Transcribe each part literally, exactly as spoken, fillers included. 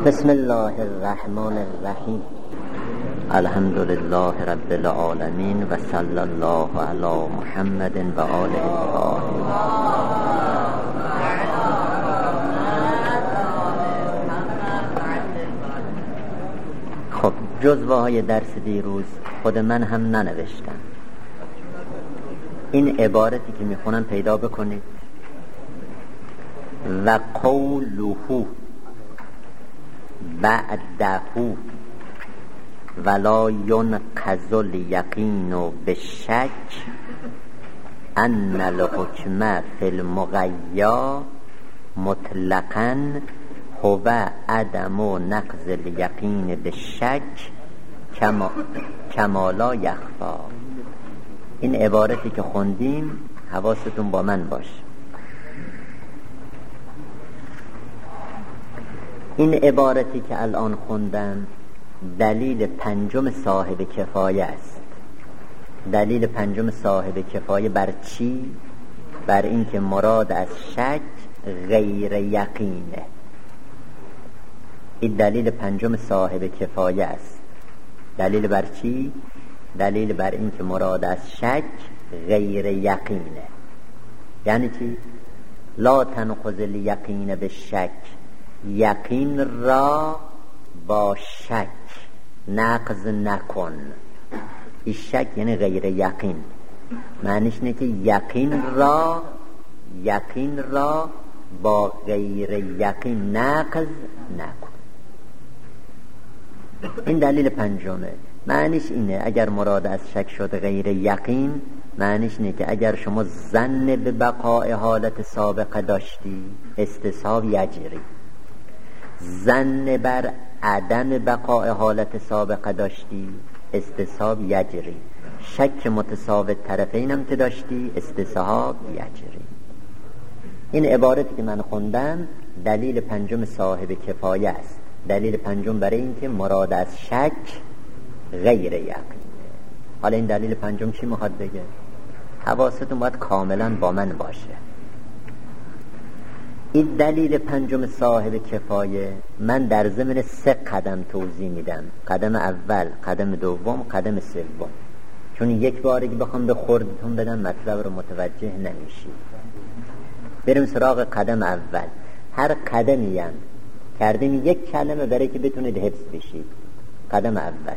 بسم الله الرحمن الرحیم. الحمد لله رب العالمین و صلی الله علی محمد و آله الطاهرین. خب جزوه های درس دیروز خود من هم ننوشتم. این عبارتی که میخونم پیدا بکنید. و قوله بعده ولا ينقض اليقين بالشك ان الحكم في المغيا مطلقا هو عدم نقض اليقين بالشك كما لا يخفى. این عبارتی که خوندیم حواستون با من باشه. این عبارتی که الان خوندم دلیل پنجم صاحب کفایه است. دلیل پنجم صاحب کفایه بر چی؟ بر این که مراد از شک غیر یقینه. این دلیل پنجم صاحب کفایه است. دلیل بر چی؟ دلیل بر این که مراد از شک غیر یقینه. یعنی چی؟ لا تنقض الیقین بالشک، یقین را با شک نقض نکن. این شک یعنی غیر یقین، معنیش اینه که یقین را یقین را با غیر یقین نقض نکن. این دلیل پنجمه. معنیش اینه اگر مراد از شک شد غیر یقین، معنیش اینه که اگر شما ظن به بقای حالت سابقه داشتی استصحاب یجری، ظن بر عدم بقای حالت سابقه داشتی استصحاب یجری، شک متساوی طرفین هم که داشتی استصحاب یجری. این عبارتی که من خوندم دلیل پنجم صاحب کفایه است. دلیل پنجم برای این که مراد از شک غیر یقین. حالا این دلیل پنجم چی میخواد بگه؟ حواستون باید کاملا با من باشه. این دلیل پنجم صاحب کفایه من در ضمن سه قدم توضیح میدم. قدم اول، قدم دوم، قدم سوم. چون یک باری که بخوام به خوردتون بدم مطلب رو متوجه نمیشید. بریم سراغ قدم اول. هر قدمی هم کردیم یک کلمه برای که بتونید حفظ بشید. قدم اول.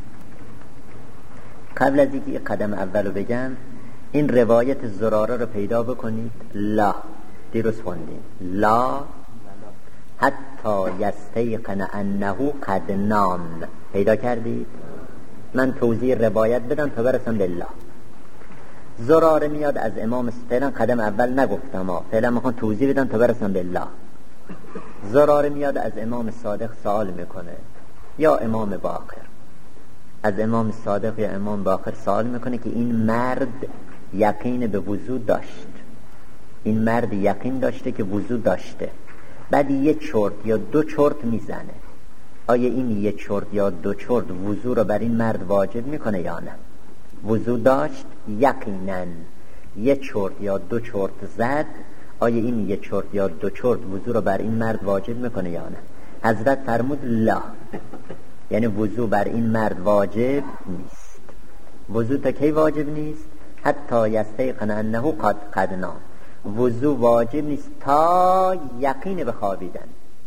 قبل از اینکه قدم اول رو بگم این روایت زراره رو پیدا بکنید. لا دیروز خوندیم. لا حتی یستیقن انه قد نام. پیدا کردید؟ من توضیح روایت بدم تا برسم به لا. زراره میاد از امام فعلا قدم اول نگفتم ها، فعلا میخوام توضیح بدم تا برسم به لا. زراره میاد از امام صادق سوال میکنه یا امام باقر. از امام صادق یا امام باقر سوال میکنه که این مرد یقین به وضو داشت. این مرد یقین داشته که وضو داشته، بعد یه چرت یا دو چرت میزنه. آیا این یه چرت یا دو چرت وضو رو بر این مرد واجب میکنه یا نه؟ وضو داشت یقینا، یه چرت یا دو چرت زد. آیا این یه چرت یا دو چرت وضو رو بر این مرد واجب میکنه یا نه؟ حضرت فرمود لا، یعنی وضو بر این مرد واجب نیست. وضو تا کی واجب نیست؟ حتی یستیقن انه قد قد نام. وضو واجب نیست تا یقین به خوابیدن،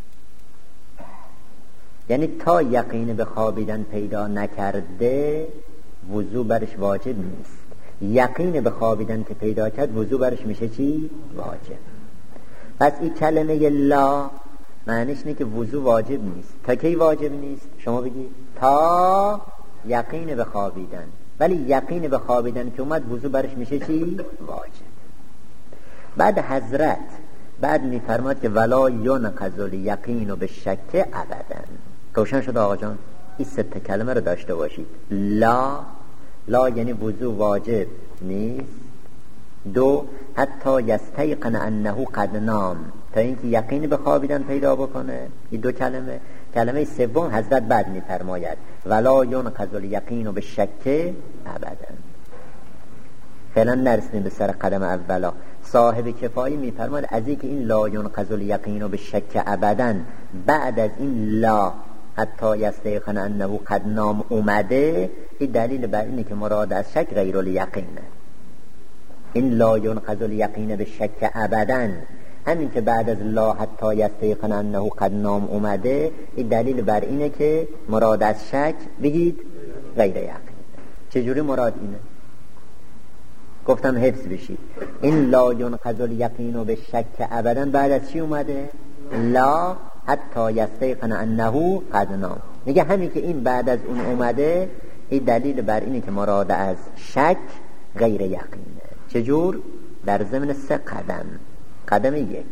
یعنی تا یقین به خوابیدن پیدا نکرده وضو برش واجب نیست. یقین به خوابیدن که پیدا کرد وضو برش میشه چی؟ واجب. پس این کلمه لا معنیش اینه که وضو واجب نیست. تا کی واجب نیست؟ شما بگید تا یقین به خوابیدن. ولی یقین به خوابیدن که اومد وضو برش میشه چی؟ واجب. بعد حضرت بعد میفرماد که ولا ينقض الیقین بالشک ابدا. روشن شد آقا جان؟ این سه کلمه رو داشته باشید. لا، لا یعنی وضو واجب نیست. دو، حتی یستیقن انه قد نام، تا اینکه یقین به خوابیدن پیدا بکنه. این دو کلمه. کلمه سوم حضرت بعد میفرماید ولا ينقض الیقین بالشک ابدا. فعلا نرسیم به سر قدم اولا. صاحب کفایی میفرماد از اینکه این لا ینقض الیقین به شک ابدا بعد از این لا حتی یستیقن انه قد نام اومده، این دلیل بر اینه که مراد از شک غیر الیقینه. این لا ینقض الیقین به شک ابدا، همین که بعد از لا حتی یستیقن انه قد نام اومده، این دلیل بر اینه که مراد از شک بگید غیر یقین. چجوری مراد اینه؟ گفتم حفظ بشید. این لا ینقض الیقین به شک ابدا بعد از چی اومده؟ لا حتی یستیقن انه قد نام. میگه همین که این بعد از اون اومده، این دلیل بر اینه که مراد از شک غیر یقینه. چجور؟ در ضمن سه قدم. قدم یک،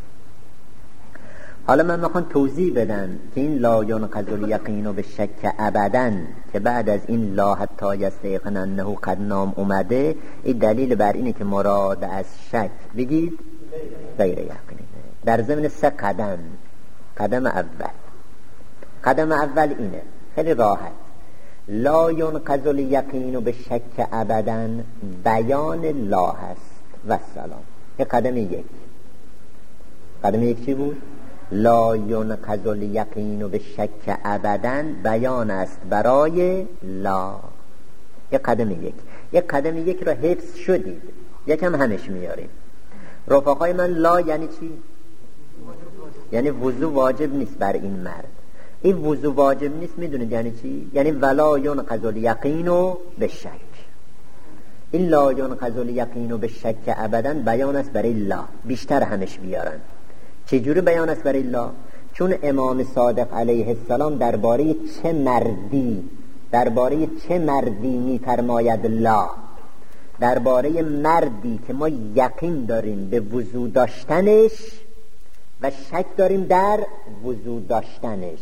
حالا من میخوام توضیح بدم که این لا ینقض الیقین به شک ابدا که بعد از این لا حتی یستیقن انه قد نام اومده، این دلیل بر اینه که مراد از شک بگید غیر یقینه. در ضمن سه قدم. قدم اول، قدم اول اینه خیلی راحت، لا ینقض الیقین به شک ابدا بیان لا هست و سلام. این قدم یک. قدم یک چی بود؟ لا ینقض الیقین به شک ابدا بیان است برای لا. یک قدم یک. یک قدم یک را حفظ شدید، یکم همش میاریم. رفقای من، لا یعنی چی؟ یعنی وضو واجب نیست بر این مرد. این وضو واجب نیست میدونید یعنی چی؟ یعنی ولا ینقض الیقین به شک. این لا ینقض الیقین به شک ابدا بیان است برای لا. بیشتر همش بیارن. چجوری بیان است برای لا؟ چون امام صادق علیه السلام درباره چه مردی درباره چه مردی میفرماید لا؟ درباره مردی که ما یقین داریم به وضو داشتنش و شک داریم در وضو داشتنش.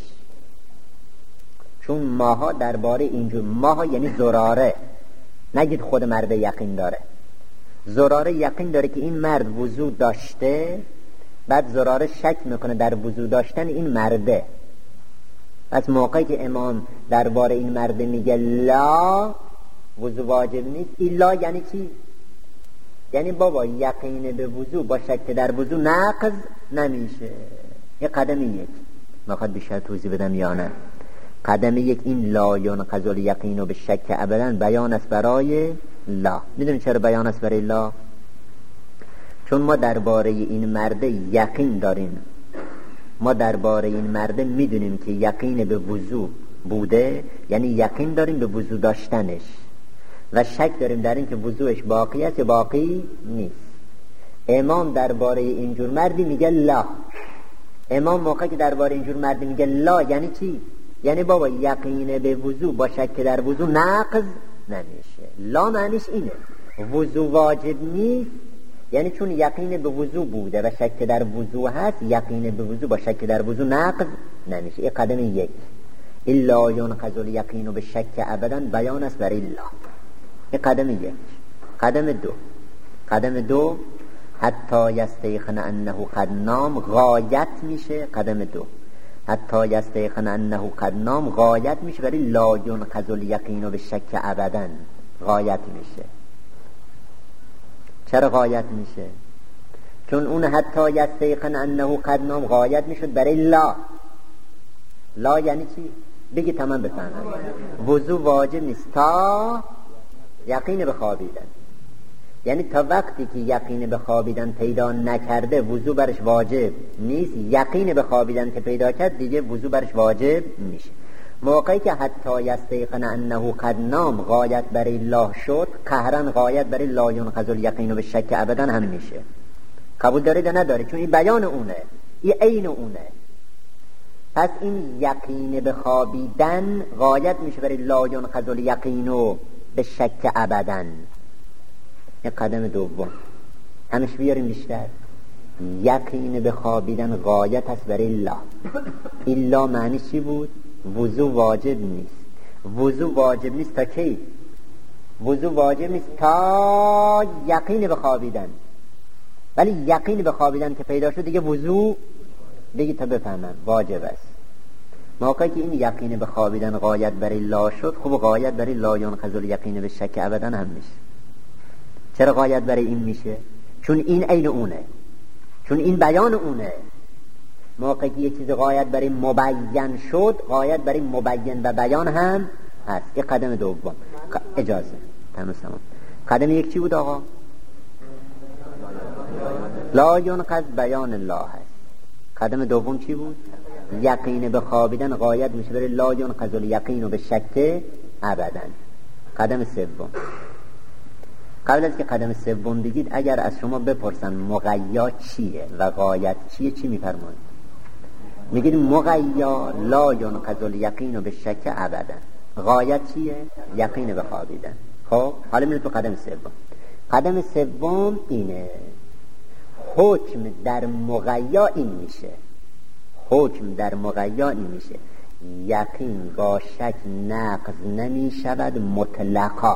چون ماها درباره اینجور، ماها یعنی زراره، نگید خود مرد یقین داره. زراره یقین داره که این مرد وضو داشته، بعد زراره شک میکنه در وضو داشتن این مرده. از موقعی که امام درباره این مرده میگه لا وضو واجب نیست، این لا یعنی چی؟ یعنی بابا یقین به وضو با شک در وضو نقض نمیشه. یه قدم یک. میخواد بیشتر توضیح بدم یا نه؟ قدم یک این لا ینقض الیقین به شک ابدا بیان است برای لا. میدونی چرا بیان است برای لا؟ چون ما درباره این مرده یقین داریم. ما درباره این مرده میدونیم که یقین به وضو بوده، یعنی یقین داریم به وضو داشتنش و شک داریم در این که وضوش باقی است یا باقی نیست. امام درباره اینجور مردی میگه لا. امام موقعی که درباره اینجور مردی میگه لا یعنی چی؟ یعنی بابا یقین به وضو با شک در وضو نقض نمیشه. لا معنیش اینه، وضو واجب نیست، یعنی چون یقین به وضو بوده و شک در وضو هست، یقین به وضو با شک در وضو نقض نمیشه. این قدم یک. الا ینقض الیقین به شک ابدا بیان است برای لا. این قدم یک. قدم دو، قدم دو حتی یستیقن انه قد نام غایت میشه. قدم دو حتی یستیقن انه قد نام غایت میشه برای لا ینقض الیقین به شک ابدا. غایت میشه. چرا غایت میشه؟ چون اون حتی یستیقن انه قد نام غایت میشد برای لا. لا یعنی چی؟ بگی تمام بفهمم. وضو واجب نیست تا یقین به خوابیدن. یعنی تا وقتی که یقین به خوابیدن پیدا نکرده وضو برش واجب نیست. یقین به خوابیدن که پیدا کرد دیگه وضو برش واجب میشه. موقعی که حتی یستیقن انه قد نام غایت برای لا شد، قهرن غایت برای لا ینقض الیقین به شک ابدا هم میشه. قبول دارید یا ندارید؟ چون این بیان اونه، این عین اونه. پس این یقین به خوابیدن غایت میشه برای لا ینقض الیقین به شک ابدا. این قدم دوم. همش بیاریم بیشتر. یقین به خوابیدن غایت است برای لا. این لا معنی چی بود؟ وضو واجب نیست. وضو واجب نیست تا کی؟ وضو واجب نیست تا یقین به خوابیدن. ولی یقین به خوابیدن که پیدا شد دیگه وضو بگی تا بفهمم واجب است. موقعی که این یقین به خوابیدن غایت برای لا شد، خوب غایت برای لا ینقض الیقین به شک ابدا هم میشه. چرا غایت برای این میشه؟ چون این عین اونه، چون این بیان اونه. موقعی که یه چیز غایت برای مبین شد، غایت برای مبین و بیان هم هست. این قدم دوم. اجازه تمام. قدم یک چی بود آقا؟ لا ینقض بیان الله هست. قدم دوم چی بود؟ یقین به خوابیدن غایت میشه برای لا ینقض الیقین به شک ابدا. قدم سوم. قبل از که قدم سوم بگید اگر از شما بپرسن مغیا چیه و غایت چیه چی میفرمایید؟ میگید مغیا لا ینقض الیقین به شک ابدا. غایت چیه؟ یقین به خوابیدن. خب حالا میرید تو قدم سوم. قدم سوم اینه، حکم در مغیا این میشه. حکم در مغیا این میشه یقین با شک نقض نمی شود مطلقا.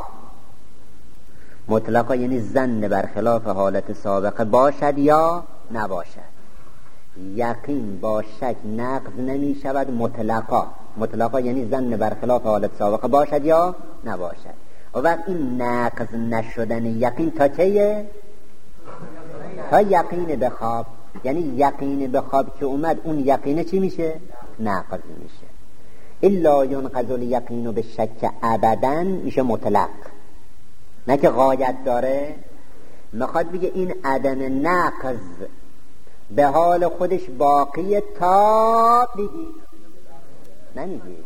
مطلقا یعنی ظن برخلاف حالت سابقه باشد یا نباشد. یقین با شک نقض نمی شود مطلقا. مطلقا یعنی ظن برخلاف حالت سابقه باشد یا نباشد. و وقت این نقض نشدن یقین تا چیه؟ تا یقین به خواب. یعنی یقین به خواب که اومد اون یقینه چی میشه؟ نقض میشه. الا ینقض الیقین به شک ابدا میشه مطلق، نه که غایت داره. میخواد بگه این عدم نقض به حال خودش باقیه تا بگی نمیگی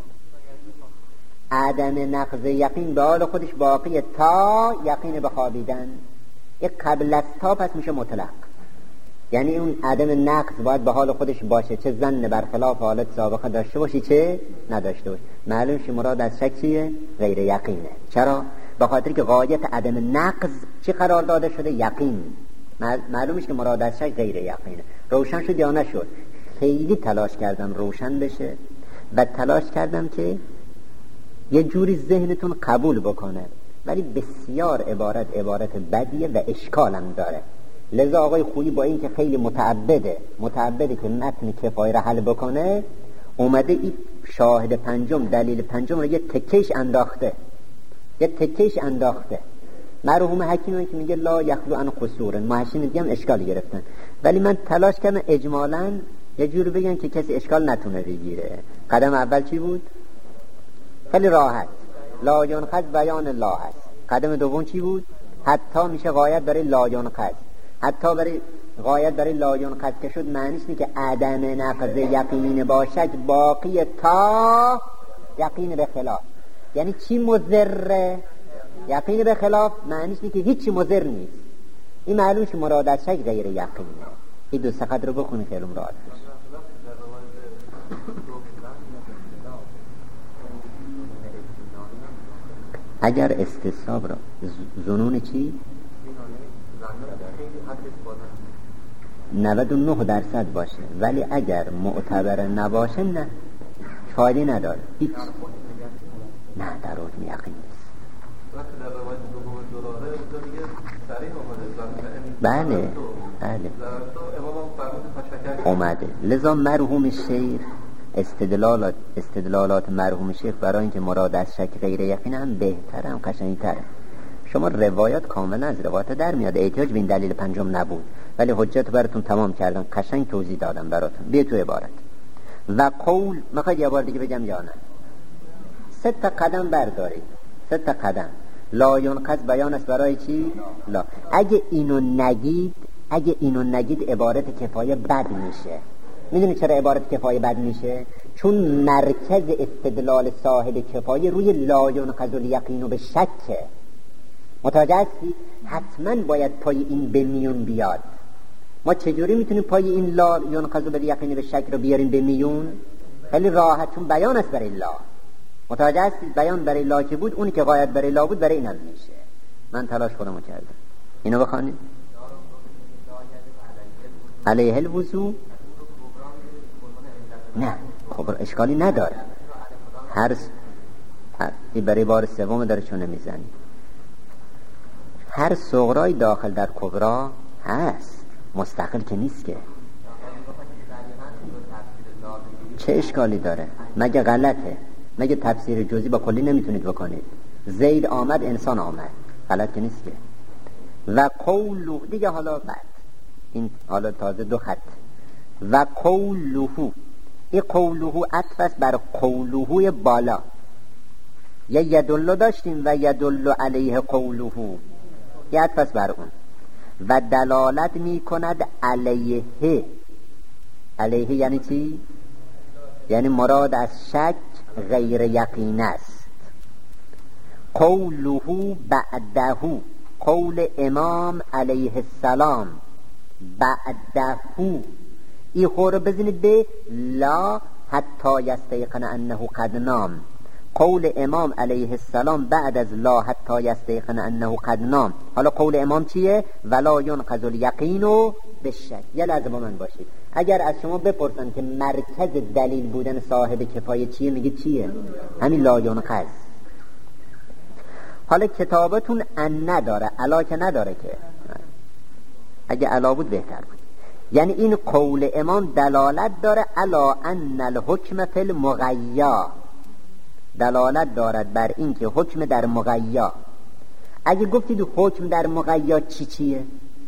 عدم نقض یقین به حال خودش باقیه تا یقین به خوابیدن. یک قبل از تا پس میشه مطلق. یعنی اون عدم نقض باید به حال خودش باشه، چه ظن برخلاف حالت سابقه داشته باشی چه نداشته باشی. معلوم شه مراد از شک چیه؟ غیر یقینه. چرا؟ به خاطر که غایت عدم نقض چی قرار داده شده؟ یقین. معلومش که مراد از شک غیر یقینه. روشن شد یا نشد؟ خیلی تلاش کردم روشن بشه و تلاش کردم که یه جوری ذهنتون قبول بکنه، ولی بسیار عبارت عبارت بدیه و اشکالم داره. لذا آقای خویی با این که خیلی متعبده متعبده که متن کفایه را حل بکنه، اومده این شاهد پنجم دلیل پنجم رو یه تکیش انداخته یه تکیش انداخته مرحوم حکیمی که میگه لا یخلو عن قصور. محشین دیگه هم اشکال گرفتن، ولی من تلاش کردم اجمالاً یه جوری بگن که کسی اشکال نتونه بگیره. قدم اول چی بود؟ خیلی راحت، لا ینقض بیان الله هست. قدم دوم چی بود؟ حتی میشه غایت برای لا ینقض. حتی برای غایت برای لا ینقض که شد معنیش اینه که عدم نقض یقین باشد باقی تا یقین به خلاف. یعنی چی مضره؟ یقین به خلاف معنیش اینه که هیچی مضر نیست. این معلوم که مراد از شک غیر یقینه. این دو سقط رو بخونی خیلی راحت بشه. اگر استصحاب را ظنون چی؟ نود و نه درصد باشه، ولی اگر معتبر نباشه نه فایده نداره هیچ. نه در حکم یقین نیست. بله بله اومده. لذا مرحوم شیخ استدلالات استدلالات مرحوم شیخ برای اینکه مراد از شک غیر یقین هم بهتره، هم قشنگ‌تره. شما روایات کاملا از روایات در میاد. احتیاج به این دلیل پنجم نبود، ولی حجت براتون تمام کردم، قشنگ توضیح دادم براتون. بیا تو عبارت و قول. میخواید یه بار دیگه بگم یا نه؟ سه تا قدم بردارید، سه تا قدم. لا ینقض بیان است برای چی؟ لا. اگه اینو نگید اگه اینو نگید عبارت کفایه بد میشه. میدونی چرا عبارت کفایه بد میشه؟ چون مرکز استدلال صاحب کفایه روی لا ینقض الیقین به شکه. متوجه هستی؟ حتما باید پای این به میون بیاد. ما چجوری میتونیم پای این لا ینقض الیقین به شک رو بیاریم به میون؟ خیلی راحت، چون بیان است برای لا. متوجه هستی؟ بیان برای لا که بود، اونی که غایت برای لا بود برای اینم میشه. من تلاش خودمو کردم. اینو بخوانید. علیه الوضو. نه خب اشکالی نداره. هر این برای بار سوم داره چونه میزنی. هر صغرای داخل در کبرا هست، مستقل که نیست که. چه اشکالی داره؟ مگه غلطه؟ مگه تفسیر جزئی با کلی نمیتونید بکنید؟ زید آمد انسان آمد، غلط که نیست که. و قوله دیگه حالا بعد این حالا تازه دو خط و قوله این قوله عطف است بر قوله بالا یا یدل داشتیم و یدل علیه قوله یه عطف است بر اون و دلالت می کند علیه علیه یعنی چی؟ یعنی مراد از شک غیر یقین است قوله بعده قول امام علیه السلام بعده ای خور بزنید به لا حتی یستیقن انه قد نام قول امام علیه السلام بعد از لا حتی یستیقن انه قد نام. حالا قول امام چیه؟ ولا ینقض الیقین بالشک. یه لحظه با من باشید. اگر از شما بپرسن که مرکز دلیل بودن صاحب کفایه چیه میگید چیه؟ همین لا ینقض. حالا کتابتون ان نداره الا که نداره که اگه الا بود بهتر بود. یعنی این قول امام دلالت داره الا ان الحکم فی المغیا دلالت دارد بر این که حکم در مغیا. اگه گفتید حکم در مغیا چی چیه؟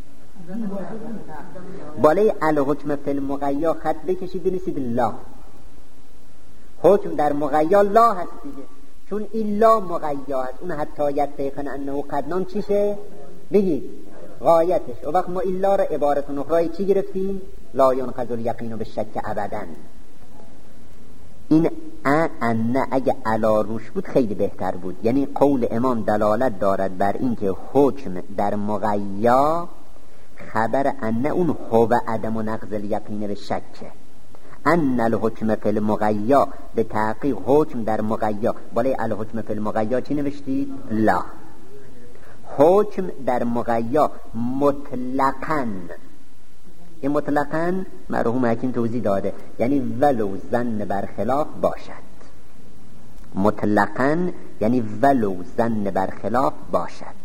بالای الحکم فی المغیا خط بکشید بنویسید لا. حکم در مغیا لا هست دیگه چون این لا مغیا هست. اون حتی یستیقن انه قد نام چیشه؟ بگید غایتش. و وقت ما این لا را عبارت نخرای چی گرفتیم؟ لا ینقض الیقین بالشک ابدا. این ان اگه علا روش بود خیلی بهتر بود. یعنی قول امام دلالت دارد بر این که حکم در مغیا خبر ان اون هو عدم و نقض الیقین به شکه. ان الحکم فی المغیا به تحقیق حکم در مغیا. بالای الحکم فی المغیا چی نوشتید؟ لا. حکم در مغیا مطلقاً این مطلقاً مرحوم حکیم توضیح داده یعنی ولو ظن برخلاف باشد. مطلقاً یعنی ولو ظن برخلاف باشد.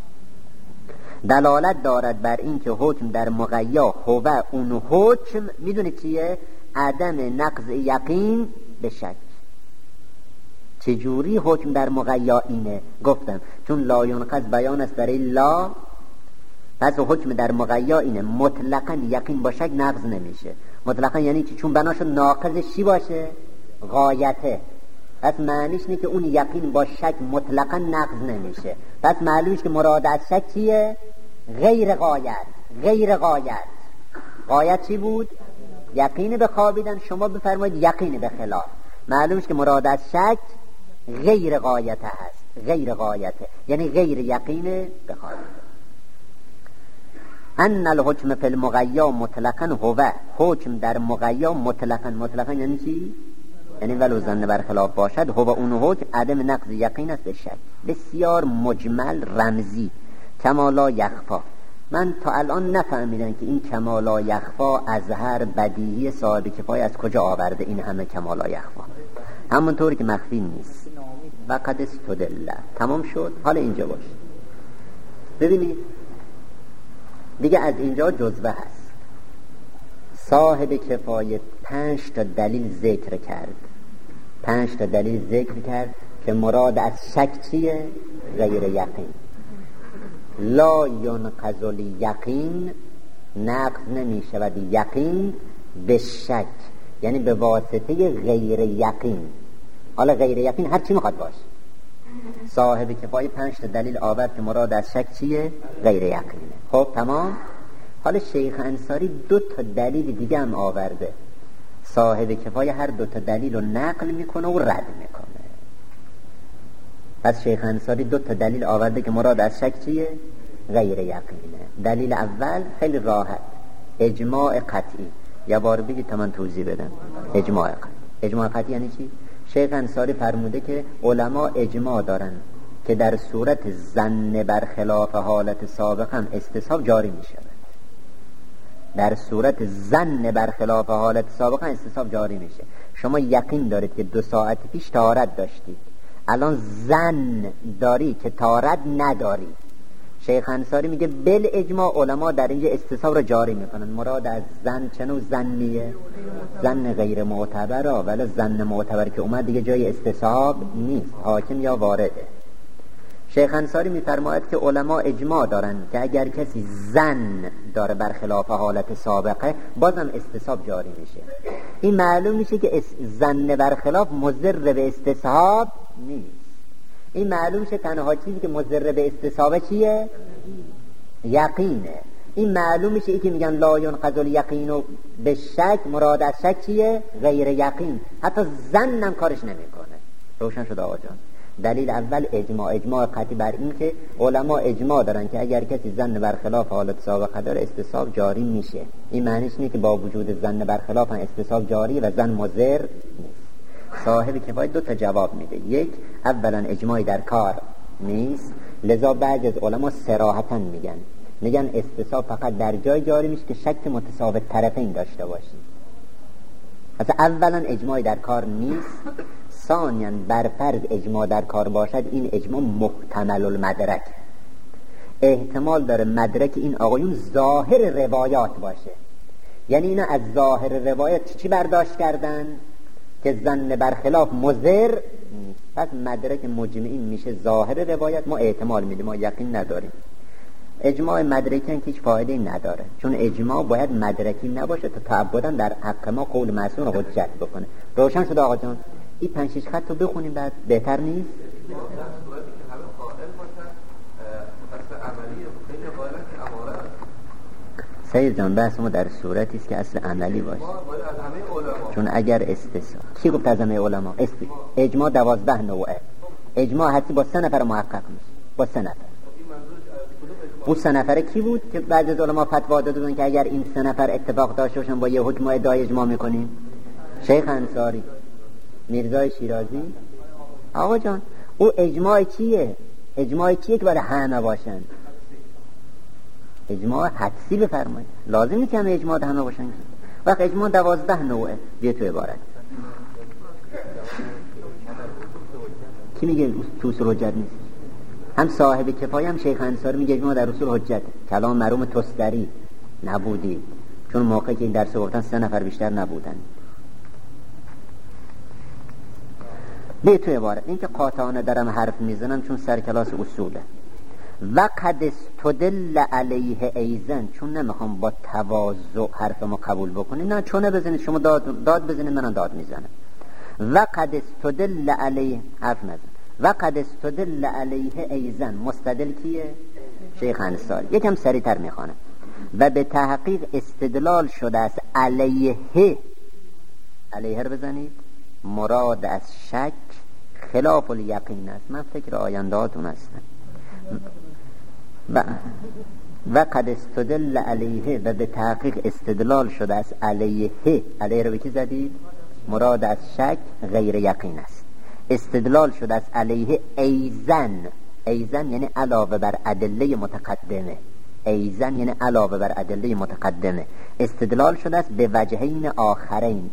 دلالت دارد بر این که حکم در مغیا هو اون حکم میدونه چیه؟ عدم نقض یقین به شک. چجوری حکم در مغیا اینه؟ گفتم چون لا ینقض بیان است برای لا، پس حکم در مغیا اینه مطلقاً یقین با شک نقض نمیشه. مطلقاً یعنی چی؟ چون بناشو ناقضش چی باشه؟ غایته. پس معنیش اینه که اون یقین با شک مطلقاً نقض نمیشه. پس معلومش که مراد از شک چیه؟ غیر غایت. غیر غایت. غایت چی بود؟ یقین به خوابیدن. شما بفرمایید یقین به خلاف. معلومش که مراد از شک غیر غایته هست. غیر غایته یعنی غیر یقین به خوابیدن. ان الحکم فی المغیا مطلقاً هو حکم در مغیا مطلقاً. مطلقاً یعنی چی؟ یعنی ولو ظن برخلاف باشد هو اون حکم عدم نقض یقین است به شک. بسیار مجمل رمزی کما لا یخفا. من تا الان نفهمیدم که این کما لا یخفا از هر بدیهی صاحب کفایه از کجا آورده این همه کما لا یخفا. همونطوری که مخفی نیست. وقد استدل. تمام شد. حالا اینجا باش. ببینید دیگه از اینجا جزوه هست. صاحب کفایه پنج تا دلیل ذکر کرد. پنج تا دلیل ذکر کرد که مراد از شک چیه؟ غیر یقین. لا ینقض الیقین نقض نمی شود یقین به شک یعنی به واسطه غیر یقین. حالا غیر یقین هر چی میخواد باشه. صاحب کفایه پنج تا دلیل آورد که مراد از شک چیه؟ غیر یقینه. خب تمام. حالا شیخ انصاری دو تا دلیل دیگه هم آورده. صاحب کفایه هر دو تا دلیل رو نقل میکنه و رد میکنه. پس شیخ انصاری دو تا دلیل آورده که مراد از شک چیه؟ غیر یقینه. دلیل اول خیلی راحت، اجماع قطعی. یا بار بگید تا من توضیح بدم. اجماع قطعی. اجماع قطعی یعنی چی؟ شیخ انصاری فرموده که علما اجماع دارن که در صورت ظن برخلاف حالت سابق هم استصحاب جاری می شود. در صورت ظن برخلاف حالت سابق هم استصحاب جاری میشه. شما یقین دارید که دو ساعت پیش طهارت داشتید، الان ظن داری که طهارت نداری. شیخ انصاری میگه بل اجماع علما در اینجا استصحاب را جاری میکنن. مراد از ظن چنو ظنیه؟ ظن غیر معتبره، ولی ظن معتبر که اومد دیگه جای استصحاب نیست، حاکم یا وارده. شیخ انصاری میفرماید که علما اجماع دارن که اگر کسی زن داره برخلاف حالت سابقه بازم استصحاب جاری میشه. این معلوم میشه که زن برخلاف مضر به استصحاب نیست. این معلوم میشه تنها چیزی که مضر به استصحاب چیه؟ یقینه. این معلوم میشه ای که میگن لا ینقض الیقین به شک، مراد از شک چیه؟ غیر یقین. حتی زن هم کارش نمیکنه. روشن شد آقا جان؟ دلیل اول اجماع، اجماع قطعی بر این که علما اجماع دارن که اگر کسی زن برخلاف حالت سابقه داره استصحاب جاری میشه. این معنیش اینه که با وجود زن برخلاف هم استصحاب جاری و زن مضر نیست. صاحب کفایت دو تا جواب میده. یک، اولا اجماعی در کار نیست، لذا بعضی از علما صراحتا میگن میگن استصحاب فقط در جای جاری میشه که شک متساوی طرفین داشته باشی. پس اولا اجماعی در کار نیست. ثانیاً بر فرض اجماع در کار باشد این اجماع محتمل المدرک، احتمال داره مدرک این آقایون ظاهر روایات باشه. یعنی اینا از ظاهر روایات چی برداشت کردن؟ که زن برخلاف مضر. پس مدرک مجمعین میشه ظاهر روایت، ما احتمال میدیم، ما یقین نداریم. اجماع مدرکی که هیچ فایده نداره، چون اجماع باید مدرکی نباشه تا تعبداً در حق ما قول معصوم رو حجت بکنه. روشن شد آقا جان؟ این پنج شش خط رو بخونیم بعد بهتر نیست؟ سید جان بحث ما در صورتی است که اصل عملی باشه. چون اگر استثناء کی گفت از همه علما؟ اجماع دوازده نوعه. اجماع حتی با سه نفر محقق میشه، با سه نفر. اون سه نفره کی بود که بعضی از علما فتوا دادن که اگر این سه نفر اتفاق داشته باشن با یه حکم ادعای اجماع میکنیم؟ شیخ انصاری، میرزای شیرازی. آقا جان او اجماع چیه؟ اجماع چیه که برای همه باشن؟ اجماع حدسی بفرمایید. لازم نیست همه اجماع همه باشن. وقت اجماع دوازده نوعه. بیا تو عبارت کی میگه تو اصول حجت نیست؟ هم صاحب کفایه هم شیخ انصاری میگه اجماع در اصول حجت. کلام مرحوم تستری نبودی، چون موقعی که این درس گفتن سه نفر بیشتر نبودن. به تو عبارت این که قاطعانه دارم حرف میزنم چون سر کلاس اصوله. وقد استدل علیه ایزن، چون نمیخوام با تواضع حرفمو قبول بکنید، نه چونه بزنید شما داد, داد بزنید منم داد میزنم. وقد استدل علیه، حرف نزن. وقد استدل علیه ایزن، مستدل کیه؟ شیخ انصاری. یکم سریعتر میخوانم. و به تحقیق استدلال شده است علیه، علیه رو بزنید، مراد از شک خلاف الیقین است. من فکر آینده هاتون هستم. و وقد استدل علیه، و به تحقیق استدلال شده است علیه. علیه رو به کی زدید؟ مراد از شک غیر یقین است. استدلال شده است علیه ایزن. ایزن یعنی علاوه بر ادله متقدمه. ایزن یعنی علاوه بر ادله متقدمه. استدلال شده است به وجهین آخرین.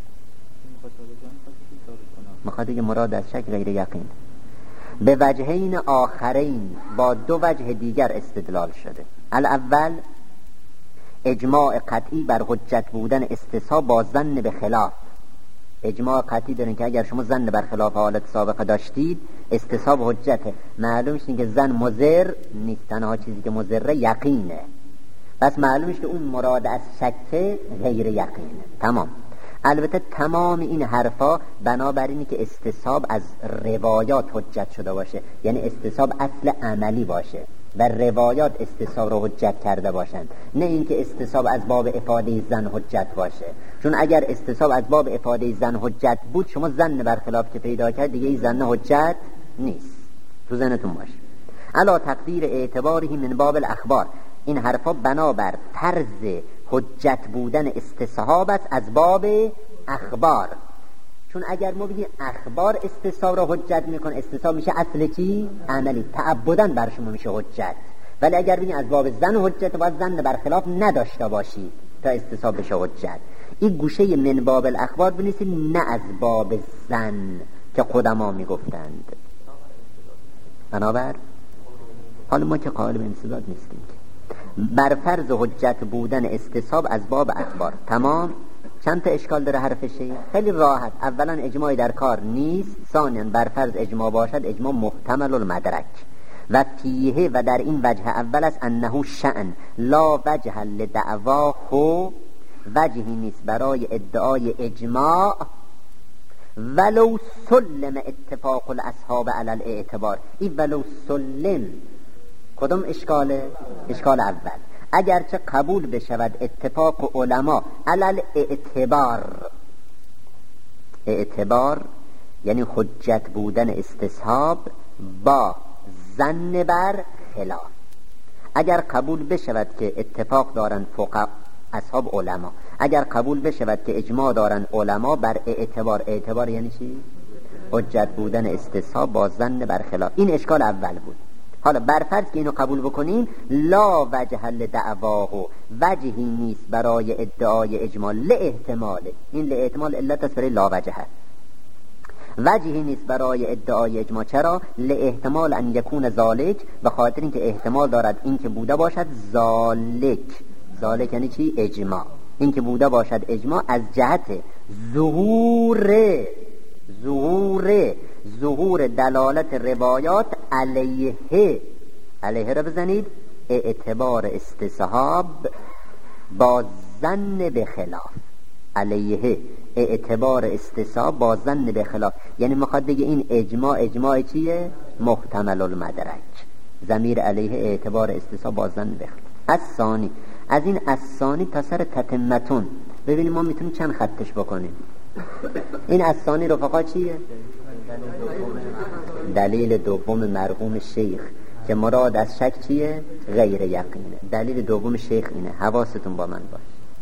مخاطب که مراد از شک غیر یقین، به وجهین آخرین، با دو وجه دیگر استدلال شده. الاول اجماع قطعی بر حجت بودن استصحاب با ظن به خلاف. اجماع قطعی دارین که اگر شما ظن بر خلاف حالت سابقه داشتید استصحاب حجته. معلوم شد که ظن مضر نیست، تنها چیزی که مضر یقینه. پس معلوم شد که اون مراد از شک غیر یقینه. تمام. البته تمام این حرفا بنابراینی که استصحاب از روایات حجت شده باشه، یعنی استصحاب اصل عملی باشه و روایات استصحاب رو حجت کرده باشن، نه اینکه استصحاب از باب افاده زن حجت باشه. چون اگر استصحاب از باب افاده زن حجت بود، شما زن برخلاف که پیدا کرد دیگه این زن حجت نیست. تو ذهنتون باشه. علا تقدیر اعتباری من باب الاخبار، این حرفا بنابر طرز حجت بودن استصحاب است از باب اخبار. چون اگر ما بگیم اخبار استصحاب را حجت میکنه، استصحاب میشه اصل چی؟ عملی، تعبداً بر شما میشه حجت. ولی اگر بگیم از باب زن حجت، باید زن برخلاف نداشته باشید تا استصحاب بشه حجت. این گوشه من باب الاخبار بنویسید، نه از باب زن که قدما میگفتند. بنابر حالا ما که قائل به انسداد نیستیم، بر فرض حجت بودن استصحاب از باب اخبار. تمام. چند تا اشکال داره حرف شیخ؟ خیلی راحت. اولا اجماعی در کار نیست. ثانیا بر فرض اجماع باشد اجماع محتمل المدرک. و فیه و در این وجه اول است انه شأن لا وجه لدعواه وجهی نیست برای ادعای اجماع ولو سلم اتفاق الاصحاب علی الاعتبار. این ولو سلم کدوم اشکاله؟ اشکال اول. اگرچه قبول بشود اتفاق علما علی الاعتبار، اعتبار یعنی حجت بودن استصحاب با ظن بر خلاف. اگر قبول بشود که اتفاق دارن فقها اصحاب علما، اگر قبول بشود که اجماع دارن علما بر اعتبار، اعتبار یعنی چی؟ حجت بودن استصحاب با ظن بر خلاف. این اشکال اول بود. حالا برفرض که اینو قبول بکنیم لا وجه لدعواه، وجهی نیست برای ادعای اجماع لاحتمال، این لاحتمال علت است برای لا وجه، وجهی نیست برای ادعای اجماع. چرا؟ لاحتمال ان یکون ذالک، به خاطر اینکه احتمال دارد این که بوده باشد ذالک. ذالک یعنی چی؟ اجماع. این که بوده باشد اجماع از جهت ظهور ظهور ظهور دلالت روایات علیه، علیه را بزنید اعتبار استصحاب با ظن به خلاف، علیه اعتبار استصحاب با ظن به خلاف. یعنی میخواد بگه این اجماع اجماع چیه؟ محتمل المدرک، ضمیر علیه اعتبار استصحاب با ظن به خلاف. از ثانی، از این از ثانی تا سر تتمتون ببینیم ما میتونیم چند خطش بکنیم. این از ثانی رفقا چیه؟ دلیل دوم مرحوم شیخ که مراد از شک چیه؟ غیر یقینه. دلیل دوم شیخ اینه، حواستون با من باش.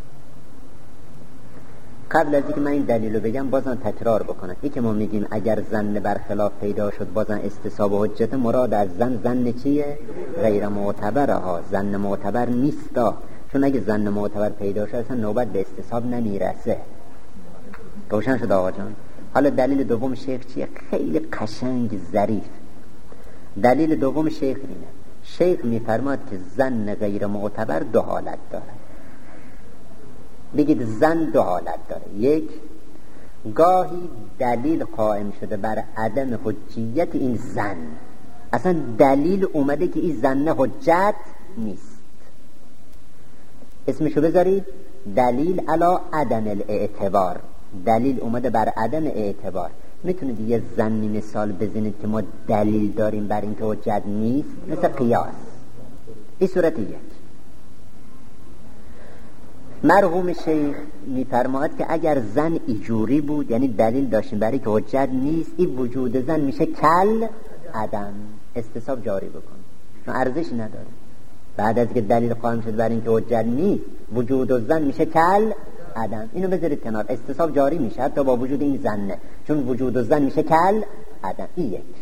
قبل از اینکه من این دلیل رو بگم بازم تکرار بکنم. این که ما میگیم اگر ظن برخلاف پیدا شد بازم استصحاب و حجت، مراد از ظن ظن چیه؟ غیر معتبره ها، ظن معتبر نیستا. چون اگه ظن معتبر پیدا شد اصلا نوبت به استصحاب نمیرسه. روشن شد آقا جان؟ حالا دلیل دوم شیخ چیه؟ خیلی قشنگ ظریف. دلیل دوم شیخ اینه، شیخ میفرماد که ظن غیر معتبر دو حالت داره. بگید ظن دو حالت داره. یک، گاهی دلیل قائم شده بر عدم حجیت این ظن، اصلا دلیل اومده که این ظن حجت نیست، اسمشو بذارید دلیل علی عدم الاعتبار، دلیل اومده بر عدم اعتبار. میتونید یه ظنی مثال بزنید که ما دلیل داریم بر این که حجت نیست؟ مثل قیاس. این صورت یک. مرحوم شیخ میفرماید که اگر ظن ایجوری بود، یعنی دلیل داشتیم برای که حجت نیست، این وجود ظن میشه کل عدم، استصحاب جاری بکن چون ارزش نداره. بعد از که دلیل قائم شد برای اینکه حجت نیست، وجود و ظن میشه کل عدم. اینو بذارید کنار، استصحاب جاری میشه حتی با وجود این ظنه، چون وجود و ظن میشه کل عدم. این یک.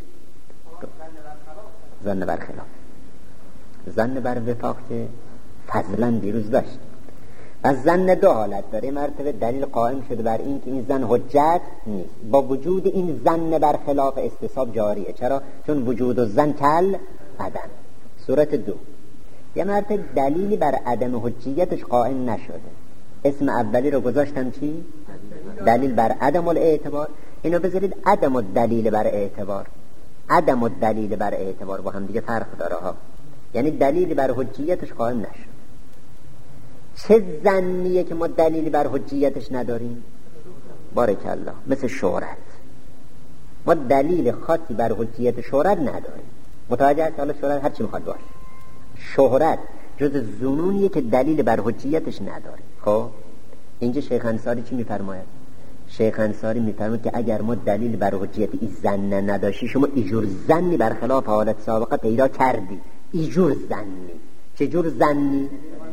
ظن بر خلاف، ظن بر وفاق که فضلا دیروز داشت. از ظن دو حالت داره. مرتبه دلیل قائم شده بر این که این ظن حجت نیست، با وجود این ظن بر خلاف استصحاب جاریه. چرا؟ چون وجود و ظن کل عدم. صورت دو، یه مرتبه دلیلی بر عدم حجیتش قائم نشده، اسم اولی رو گذاشتم چی؟ دلیل بر عدم الاعتبار. اینو بذارید عدم الدلیل بر اعتبار. عدم الدلیل بر اعتبار با هم دیگه فرق داره ها، یعنی دلیلی بر حجیتش قائم نشد. چه ظنیه که ما دلیلی بر حجیتش نداریم؟ بارکالله، مثل شهرت. ما دلیل خاصی بر حجیت شهرت نداریم. متوجه هست؟ حالا شهرت هر چی میخواد باشه، شهرت جز ظنونیه که دلیل بر حجیتش نداریم. خب اینجا شیخ انصاری چی میفرماید؟ شیخ انصاری میفرماید که اگر ما دلیل بر حجیت این ظن نداشتی، شما ایجور ظنی برخلاف حالت سابقه پیدا کردی. ایجور ظنی. چه جور ظنی؟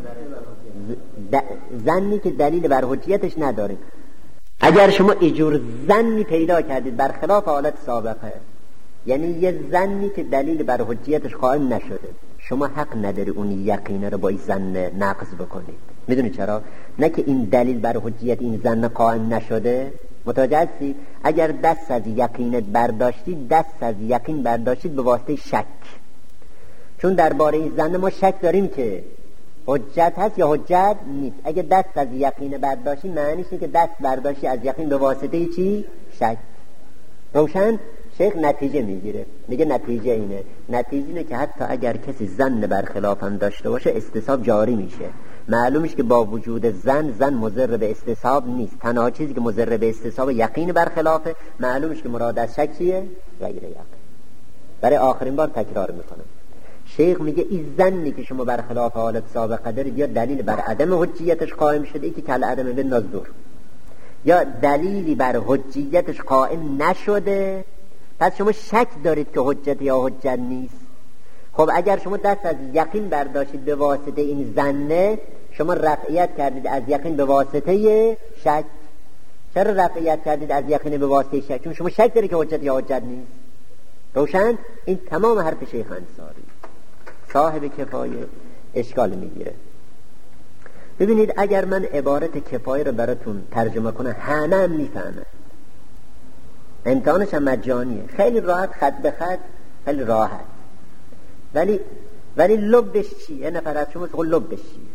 ظنی که دلیل بر حجیتش نداریم. اگر شما ایجور ظنی پیدا کردید برخلاف حالت سابقه، یعنی یه ظنی که دلیل بر حجیتش قائم نشده، شما حق نداری اون یقینه رو با این ظن نقض بکنید. میدونی چرا؟ نه که این دلیل بر حجیت این ظن قائم نشده. متوجه هستی؟ اگر دست از یقینت برداشتید، دست از یقین برداشتید به واسطه شک، چون درباره این ظن ما شک داریم که حجت هست یا حجت نیست. اگه دست از یقین برداشتی، معنیش اینه که دست برداشتی از یقین به واسطه چی؟ شک. روشن؟ شیخ نتیجه میگیره، میگه نتیجه اینه، نتیجه اینه که حتی اگر کسی ظن برخلاف هم داشته باشه استصحاب جاری میشه. معلومش که با وجود زن زن مضر به استصحاب نیست، تنها چیزی که مضر به استصحاب یقین برخلافه. معلومش که مراد از شک چیه؟ غیر یقین. برای آخرین بار تکرار میکنم، شیخ میگه این زنی که شما برخلاف حالت سابقه دارید یا دلیل بر عدم حجیتش قائم شده، ای که کل عدم بنداز دور، یا دلیلی بر حجیتش قائم نشده، پس شما شک دارید که حجت یا حجت نیست. خب اگر شما دست از یقین برداشتید به واسطه این ظنه، شما رفعیت کردید از یقین به واسطه شک. چرا رفعیت کردید از یقین به واسطه شک؟ چون شما شک دارید که حجت یا حجت نیست. روشن؟ این تمام حرف شیخ انصاری صاحب کفایه اشکال میگیره. ببینید اگر من عبارت کفایه رو براتون ترجمه کنم همه هم میفهمه، امتحانش هم مجانیه، خیلی راحت، خط به خط، خیلی راحت. ولی ولی لبش چیه؟ یه نفر از شما تقول لبش چیه؟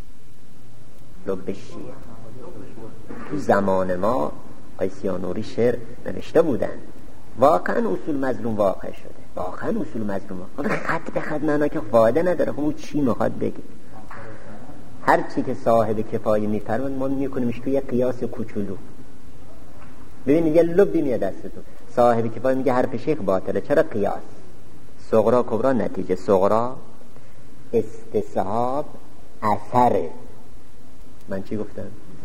لبش چیه؟ تو زمان ما قیسیانوری شعر نوشته بودن، واقعا اصول مظلوم واقع شده، واقعا اصول مظلوم واقع. خط به خط معنا که فایده نداره. خب اون چی میخواد بگه؟ هر چی که صاحب کفایه میفرماد ما میکنیمش توی قیاس کوچولو. ببینید یه لبی میاد دستتون، صاحب کفایه میگه حرف شیخ باطله. چرا؟ قیاس. صغرا کبرا نتیجه. صغرا استصحاب اثر، من چی گفتم؟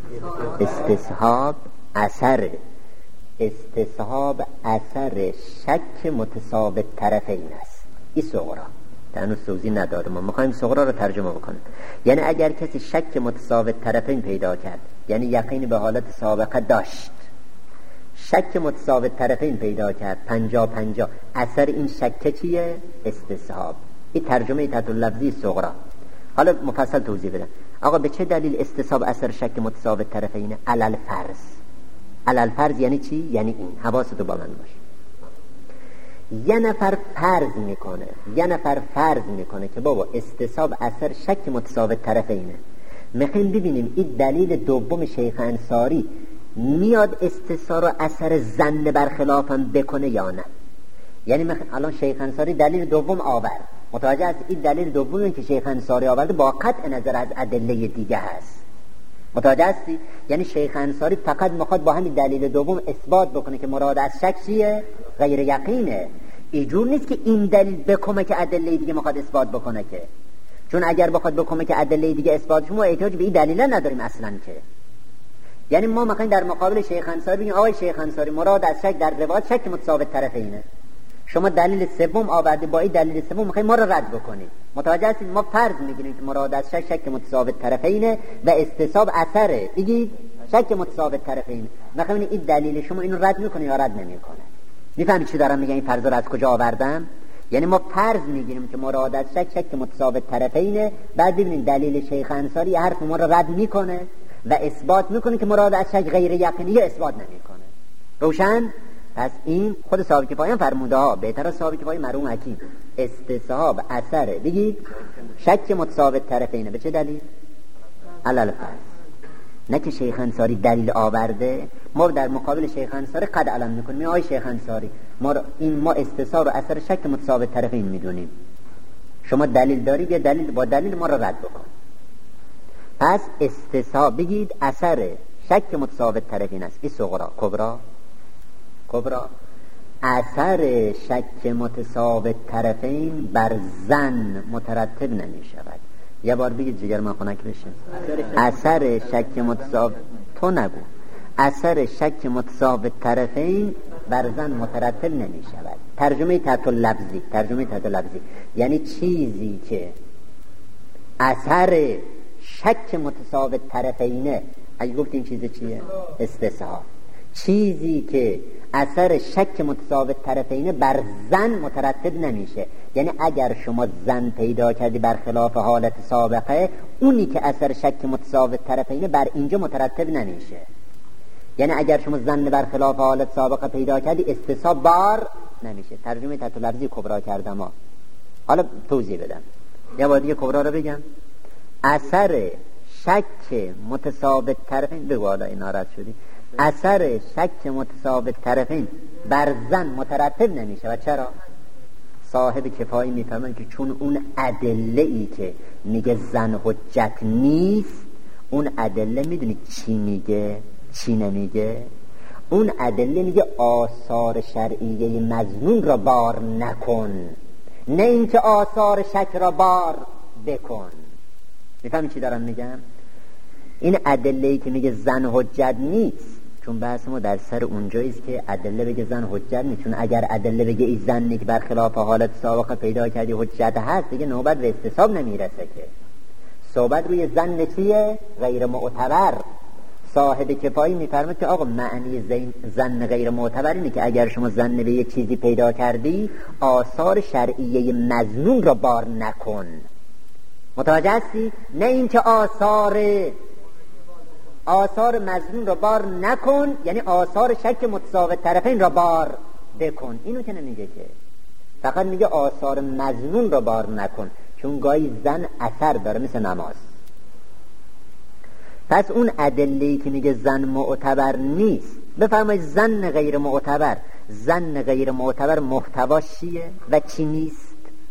استصحاب اثر، استصحاب اثر شک متساوی طرفین است. این صغرا هنوز توضیح نداده، ما میخوایم صغرا رو ترجمه بکنیم. یعنی اگر کسی شک متساوی طرفین پیدا کرد، یعنی یقین به حالت سابقه داشت، شک متساوی طرفین پیدا کرد، پنجا پنجا، اثر این شک چیه؟ استصحاب. این ترجمه تحت لفظی صغرا. حالا مفصل توضیح بدم. آقا به چه دلیل استصحاب اثر شک متساوی طرفینه؟ علل فرض. علل فرض یعنی چی؟ یعنی این، حواستو با من باش. یه نفر فرض میکنه یه نفر فرض میکنه که بابا استصحاب اثر شک متساوی طرفینه. میخوایم ببینیم این دلیل دوم شیخ انصاری میاد استصحاب و اثر ظن برخلافم بکنه یا نه. یعنی میخوایم الان شیخ انصاری دلیل دوم آورد، متوجه است این دلیل دومی که شیخ انصاری آورده با قطع نظر از ادله دیگه هست. متوجه هستی؟ یعنی شیخ انصاری فقط میخواد با همین دلیل دوم اثبات بکنه که مراد از شک چیه؟ غیر یقینه. اینجور نیست که این دلیل بکنه که ادله دیگه میخواد اثبات بکنه، که چون اگر بخواد بکنه که ادله دیگه اثبات شما احتیاج به این دلیل نداریم اصلا. که یعنی ما میخوایم در مقابل شیخ انصاری بگیم آقای شیخ انصاری مراد از شک در روایت شک متساوی طرفینه، شما دلیل سوم آورده، با این دلیل سوم میخوایم ما رو رد بکنید. متوجه هستید؟ ما فرض میگیریم که مراد از شک شک متساوی طرفینه و استصحاب اثره، بگید شک متساوی طرفینه. میخوایم این دلیل شما اینو رد میکنه یا رد نمیکنه. میفهمید چی دارم میگم؟ این فرض رو از کجا آوردم؟ یعنی ما فرض میگیریم که مراد از شک شک متساوی طرفینه، بعد ببینید دلیل شیخ انصاری حرف ما رو رد میکنه و اثبات میکنه که مراد از شک غیر یقینی اثبات نمیکنه. روشن؟ پس این خود صاحب کفایه هم فرموده ها، بهتر از صاحب کفایه مرحوم حکیم، استصحاب اثر بگید شک متساوی طرفینه. به چه دلیل؟ علل فرض. نه که شیخ انصاری دلیل آورده ما در مقابل شیخ انصاری قد علم میکنیم آی شیخ انصاری ما این ما استصحاب اثر شک متساوی طرفین میدونیم، شما دلیل دارید یا دلیل با دلیل ما رو رد بکن. پس استصحاب بگید اثر شک متساوی طرفین است. این صغرا. کبرا کبرا اثر شک متساوی طرفین بر ظن مترتب نمی شود. یه بار بگید جگر من خنک بشه. اثر شک متساوی، تو نگو، اثر شک متساوی طرفین بر ظن مترتب نمی شود. ترجمه تحت لفظی، ترجمه تحت لفظی یعنی چیزی که اثر شک متساوی طرفینه. اگه گفت این چیز چیه؟ استصحاب. چیزی که اثر شک متساوی طرفینه بر ظن مترتب نمیشه. یعنی اگر شما ظن پیدا کردی برخلاف حالت سابقه، اونی که اثر شک متساوی طرفینه بر اینجا مترتب نمیشه. یعنی اگر شما ظن برخلاف حالت سابقه پیدا کردی استصحاب بار نمیشه. ترجمه تحت لفظی کبرا کردم ها. حالا توضیح بدم. یه بار دیگه کبرا رو بگم. اثر شک متساوی طرفین، بگو حالا اینا رد شدی، اثر شک متساوی طرفین بر زن مترتب نمیشه. و چرا؟ صاحب کفایی میفهمن که چون اون ادله ای که میگه زن حجت نیست، اون ادله میدونی چی میگه چی نمیگه؟ اون ادله میگه آثار شرعیه مظنون را بار نکن، نه اینکه آثار شک را بار بکن. میفهمی چی دارم میگم؟ این ادله ای که میگه زن حجت نیست، چون بحث ما در سر اونجاییست که ادله بگه زن حجت نیست، چون اگر ادله بگه این زنی که برخلاف حالت سابقه پیدا کردی حجت هست، دیگه نوبت به استصحاب نمیرسه که. صحبت روی زن چیه؟ غیر معتبر. صاحب کفایی میفرماد که آقا معنی زن غیر معتبر اینه که اگر شما زن به یه چیزی پیدا کردی، آثار شرعیه مظنون را بار نکن. متوجه هستی؟ نه اینکه آثار آثار مظنون را بار نکن، یعنی آثار شک متساوی طرفین را بار بکن. اینو که نمیگه که، فقط میگه آثار مظنون را بار نکن، چون گاهی زن اثر داره مثل نماز. پس اون ادله‌ای که میگه زن معتبر نیست، بفرمایید زن غیر معتبر، زن غیر معتبر محتواش چیه و چی نیست؟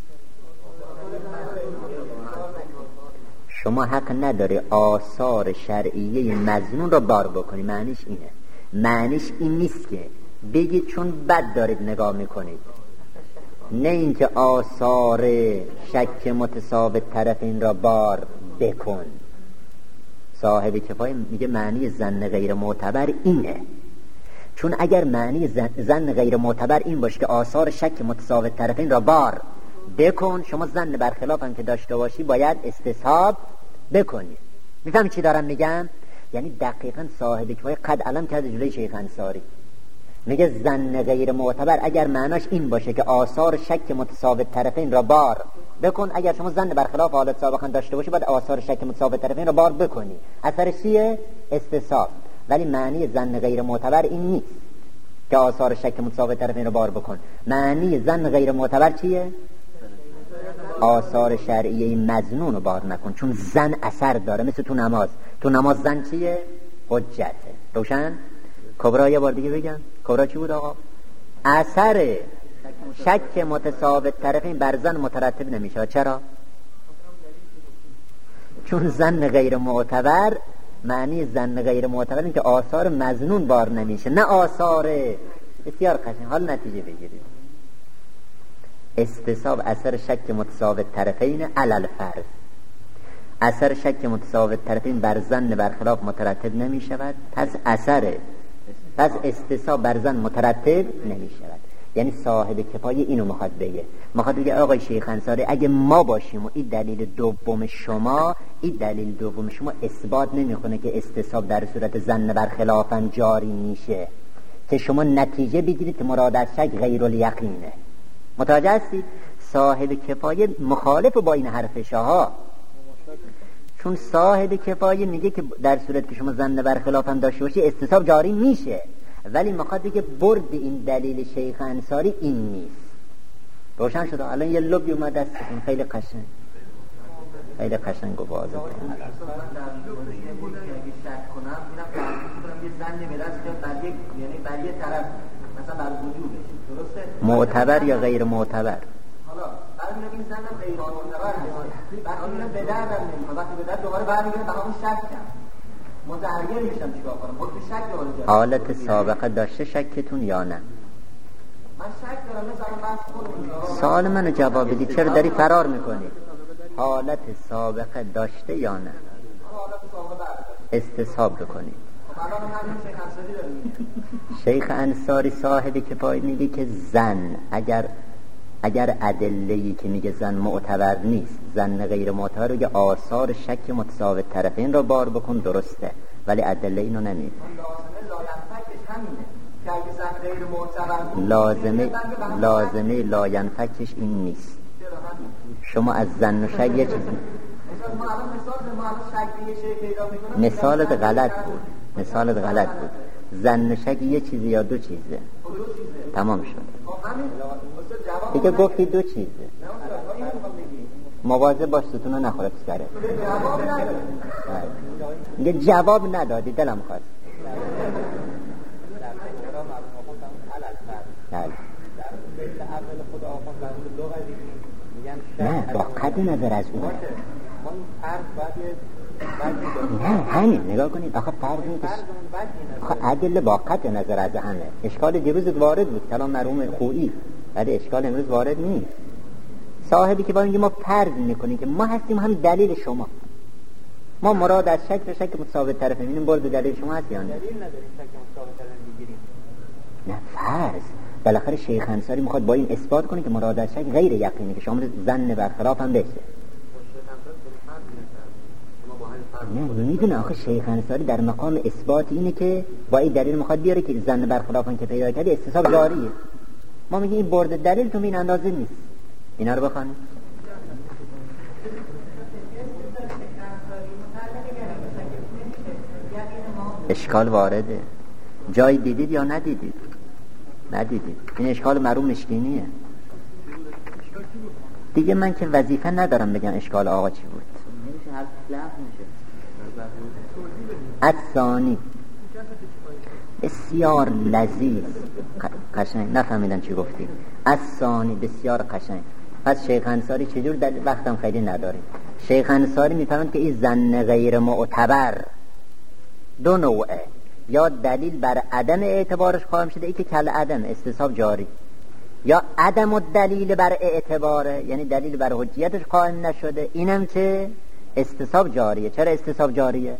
شما حق نداره آثار شرعیه مظنون را بار بکنی. معنیش اینه، معنیش این نیست که بگید چون بد دارید نگاه میکنید، نه اینکه آثار شک متساوی طرفین را بار بکن. صاحب کفایه میگه معنی زن غیر معتبر اینه، چون اگر معنی زن, زن غیر معتبر این باشه که آثار شک متساوی طرفین را بار بکن، شما زن برخلاف هم که داشته باشی باید استصحاب بکنی. میفهمی چی دارم میگم؟ یعنی دقیقاً صاحب کفایه قد علم کرده جلوی شیخ انصاری، میگه زن غیر معتبر اگر معناش این باشه که آثار شک متساوی طرفین را بار بکن، اگر شما زن برخلاف حالت سابقا داشته باشی باید آثار شک متساوی طرفین را بار بکنی. اثرش چیه؟ استصحاب. ولی معنی زن غیر معتبر این نیست که آثار شک متساوی طرفین را بار بکن. معنی زن غیر معتبر چیه؟ آثار شرعیه مظنون رو بار نکن، چون زن اثر داره، مثل تو نماز. تو نماز زن چیه؟ حجته. روشن؟ کبرا یه بار دیگه بگم. کبرا چی بود آقا؟ اثر شک متساوی طرفین بر زن مترتب نمیشه. چرا؟ چون زن غیر معتبر، معنی زن غیر معتبر این که آثار مظنون بار نمیشه، نه آثار. بسیار قشنگ. حال نتیجه بگیرید. استصحاب اثر شک متساوی طرفین علل فرض. اثر شک متساوی طرفین بر زن برخلاف مترتب نمی شود، پس اثر پس استصحاب بر زن مترتب نمی شود. یعنی صاحب کفایه اینو میخواد بگه، میخواد بگه آقای شیخ انصاری اگه ما باشیم و این دلیل دوم شما این دلیل دوم شما اثبات نمیکنه که استصحاب در صورت زن برخلافن جاری میشه، که شما نتیجه بگیرید که مراد از شک غیر الیقینه. متوجه هستید؟ صاحب کفایه مخالف با این حرفش ها، چون صاحب کفایه میگه که در صورت که شما زن برخلاف هم داشته باشی استصحاب جاری میشه، ولی میخواد بگه برد این دلیل شیخ انصاری این نیست. روشن شد؟ الان یه لبی اومد دستتون، خیلی قشنگ خیلی قشنگ و واضح. معتبر یا غیر معتبر؟ حالا برمی‌گردم این زن غیر معتبر هست، برمی‌گردم به دردم نمی‌خوره، وقتی به درد دوباره برمی‌گردم به همون شک کنم، متحیر میشم چیکار کنم؟ حکم شک دوباره جاری. حالت سابقه داشته شکتون یا نه؟ من شک دارم، مثلا بحث خودم. سوال منو جواب بدی، چرا داری فرار می‌کنی؟ حالت سابقه داشته یا نه؟ حالت سابقه داشته. استصحاب بکنید. خب الان من شیخ انصاری دارم. شیخ انصاری صاحب کفایه میگه که زن اگر اگر ادله‌ای که میگه زن معتبر نیست، زن غیر معتبر رو، که آثار شک متساوی طرفین رو بار بکن، درسته، ولی ادله اینو نمیگه. لازمه لازمه لاینفکش این نیست. شما از زن و شک یه چیزی مثالت غلط بود، مثالت غلط بود. زن و شک یه چیزی یا دو چیزه؟ تمام شد دیگه، گفتی دو چیزه. مواظب باش ستون رو نخوره پسکره. میگه جواب ندادی، دلم خواست. بله در بیت اول خود آقا فرمود دو قضیه میگن نه با قد نظر از اون ما این فرض باید نه همین نگاه کنید آخه فرض نیست آخه عدل با قد نظر از همه. اشکال دیروز وارد بود کلام مرحوم خویی، ولی اشکال امروز وارد نیست. صاحبی که با اینکه ما فرض میکنیم که ما هستیم هم دلیل شما، ما مراد از شک به شک متثابت طرف میبینیم، برد دلیل شما هست یا نه؟ دلیل نداریم شک متثابت طرف بگیریم. نه فرض بالاخره شیخ انصاری میخواد با این اثبات کنه که مراد از شک غیر یقینی که شامل ظن برخلاف هم بشه. نه میدونه آخه شیخ انصاری در مقام اثبات اینه که با این دلیل میخواد بیاره که ظن برخلافن که پیدا کردی استصحاب جاریه. ما میگیم این برد دلیل تو این اندازه نیست. اینا رو بخوانید. اشکال وارده. جایی دیدید یا ندیدید؟ ندیدید. این اشکال مرحوم مشکینیه. دیگه من که وظیفه ندارم بگم اشکال آقا چی بود. نمیشه هر لفظ میشه. الثانی بسیار لذیذ قشنگ نفهمیدم چی گفتی. الثانی بسیار قشنگ. پس شیخ انصاری چجور در وقتم خیلی نداریم. شیخ انصاری میفهمند که این ظن غیر معتبر دو نوعه، یا دلیل بر عدم اعتبارش قائم شده ای که کل عدم استصحاب جاری، یا عدم و دلیل بر اعتباره یعنی دلیل بر حجیتش قائم نشده، اینم که استصحاب جاریه. چرا استصحاب جاریه؟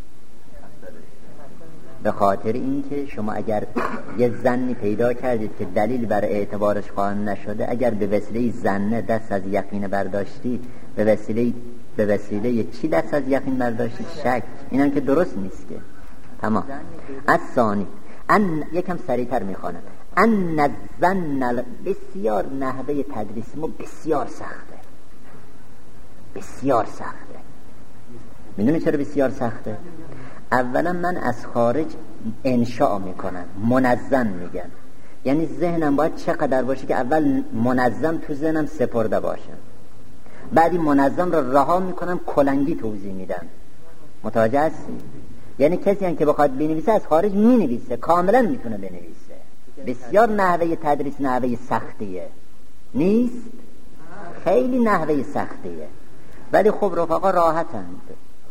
به خاطر اینکه شما اگر یه ظنی پیدا کردید که دلیل بر اعتبارش قائم نشده، اگر به وسیله ظن دست از یقین برداشتی، به وسیله به وسیله چی دست از یقین برداشتی؟ شک. اینم که درست نیست که. تمام. الثانی ان یکم سریعتر میخوانم. ان الظن بسیار نحوه تدریس ما بسیار سخته، بسیار سخته. میدونی چرا بسیار سخته؟ اولا من از خارج انشاء میکنم، منظم میگم، یعنی ذهنم باید چقدر باشه که اول منظم تو ذهنم سپرده باشه، بعدی منظم رو رها میکنم کلنگی توضیح میدم. متوجه هستی؟ یعنی کسی هم که بخواد بنویسه از خارج مینویسه، کاملا میتونه بنویسه. بسیار نحوه تدریس نحوه سختیه نیست؟ خیلی نحوه سختیه، ولی خب رفقا راحتند.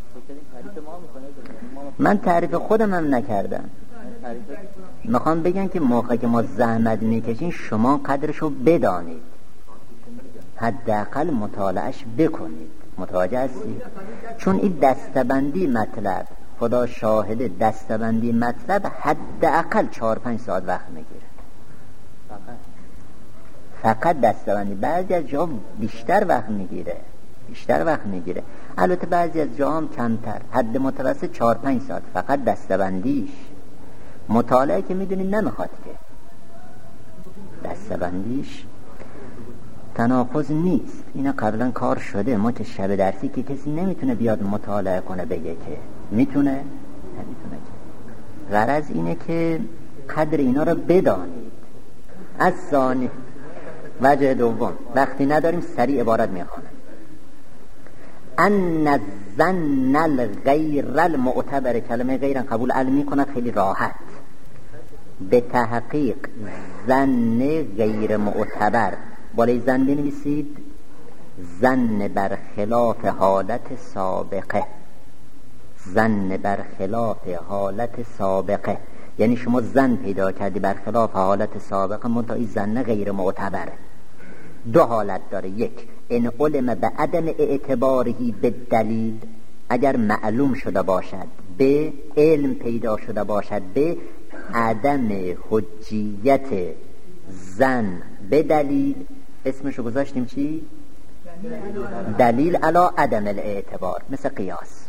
من تعریف خودم هم نکردم، میخوام بگم که موقع که ما زحمت میکشین شما قدرشو بدانید، حداقل مطالعهش بکنید. متوجه هستی؟ چون این دستبندی مطلب، خدا شاهده دستبندی مطلب حداقل چهار پنج ساعت وقت میگیره. فقط دستبندی. بعضی از جاها بیشتر وقت میگیره، بیشتر وقت میگیره. البته بعضی از جاها هم کمتر. حد متوسط چهار پنج ساعت فقط دستبندیش. مطالعه که میدونید نمیخواد که. دستبندیش تناقض نیست. اینا قبلا کار شده. ما که شب درسی که کسی نمیتونه بیاد مطالعه کنه بگه که میتونه، نمیتونه که. غرض اینه که قدر اینا رو بدانید. از ثانی وجه دوم، وقتی نداریم سریع عبارت میخوانم. ان الظن الغیر المعتبر، کلمه غیر قبول علمی کند خیلی راحت. به تحقیق ظن غیر معتبر، بالای ظن بنویسید ظن بر خلاف حالت سابقه. ظن بر خلاف حالت سابقه یعنی شما ظن پیدا کردی بر خلاف حالت سابقه، منتها این ظن غیر معتبره. دو حالت داره. یک، ان علم به عدم اعتبارهی به دلیل، اگر معلوم شده باشد، به علم پیدا شده باشد به عدم حجیت ظن به دلیل. اسمشو گذاشتیم چی؟ دلیل علی عدم الاعتبار، مثل قیاس.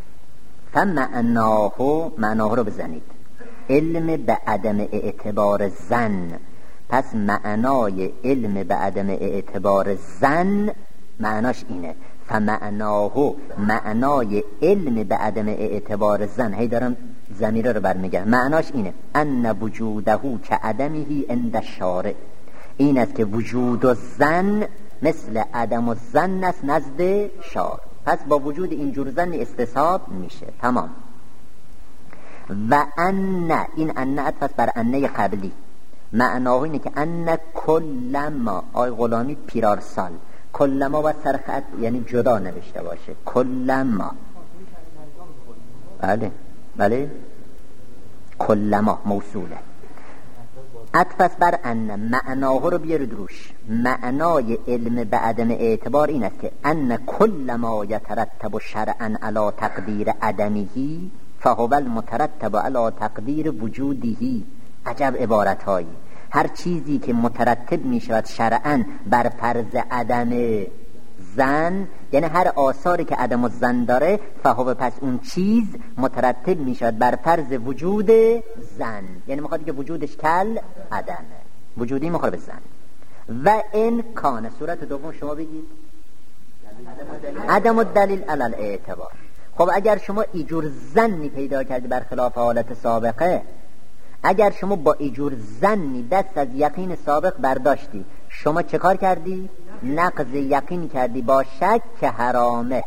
فمعناه، معناه رو بزنید، علم به عدم اعتبار ظن. پس معنای علم به عدم اعتبار ظن معناش اینه. فمعناه، معنای علم به عدم اعتبار ظن، هی دارم ضمیر رو برمیگردم، معناش اینه ان وجوده که عدمه عند الشارع، این است که وجود و ظن مثل عدم و ظن است نزد شارع. پس با وجود اینجور ظن استصحاب میشه. تمام. و ان، این ان پس بر انه قبلی، معناه اینه که ان کل ما، آی غلامی پیرارسال، کل ما باید سر خط یعنی جدا نوشته باشه، کل ما. بله بله کل ما موصوله. عطف بر ان، معناه رو بیارید روش. معنای علم به عدم اعتبار این است که ان کل ما یترتب شرعا علی تقدیر عدمه فهو المترتب علی تقدیر وجوده. عجب عبارت هایی. هر چیزی که مترتب می شود شرعا بر فرض عدم زن، یعنی هر آثاری که عدم الزن داره، فهو پس اون چیز مترتب می شود بر فرض وجود زن، یعنی میخواد که وجودش کل عدمه، وجودی مخالف زن. و این کان، صورت دوم شما بگید عدم الدلیل علی الاعتبار. خب اگر شما ایجور زنی پیدا کردی بر خلاف حالت سابقه، اگر شما با ایجور زنی دست از یقین سابق برداشتی، شما چه کار کردی؟ نقض یقین کردی با شک که حرامه.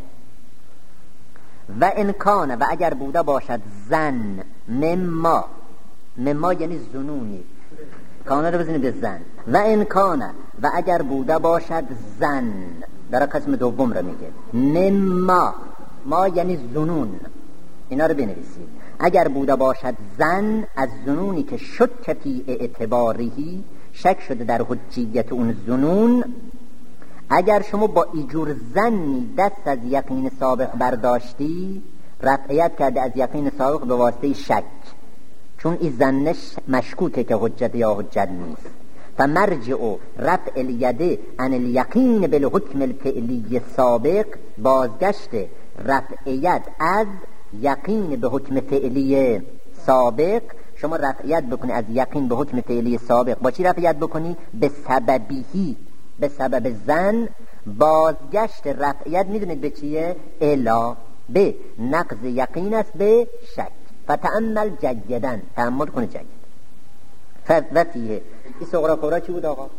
و انکانه، و اگر بوده باشد زن مما، مما یعنی زنونی، کانه رو بزنید به زن. و انکانه، و اگر بوده باشد زن، در قسم دوم رو میگه مما، ما یعنی زنون، اینا رو بنویسید. اگر بوده باشد زن از زنونی که شک فی اعتبارهی، شک شده در حجیت اون زنون، اگر شما با ایجور زنی دست از یقین سابق برداشتی، رفعیت کرده از یقین سابق به واسطه شک، چون این زنش مشکوکه که حجت یا حجت نیست. فمرجع رفع الید عن الیقین بالحکم الفعلی سابق، بازگشت رفعیت از یقین به حکم فعلی سابق، شما رفعیت بکنی از یقین به حکم فعلی سابق. با چی رفعیت بکنی؟ به سببیهی، به سبب زن. بازگشت رفعیت میدونید به چیه؟ الا به نقض یقین است به شک. فتأمل جیدن، تأمل کنه جید. فوتیه این سغرا کورا چی بود آقا؟